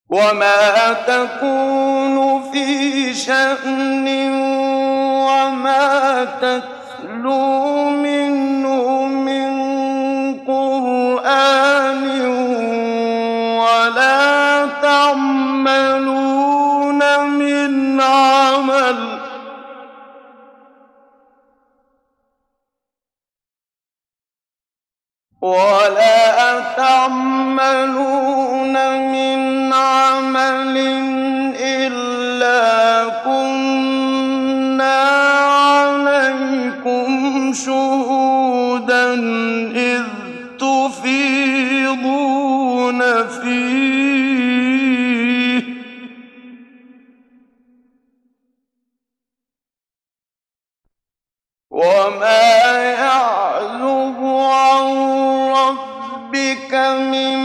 وما تكون في شأن وما تتلو منه من قرآن ولا تعملون من عمل إلا كنا عليكم شهودا إذ تفيضون فيه وما يعزب عن ربك من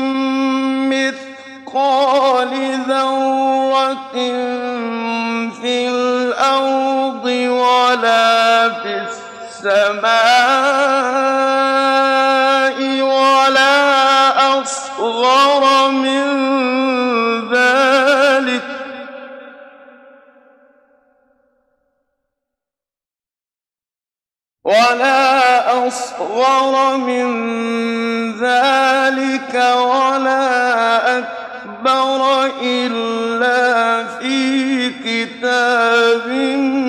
مثقال ذرة في الأرض ولا في السماء ولا أصغر من ذلك ولا أكبر إلا في كتاب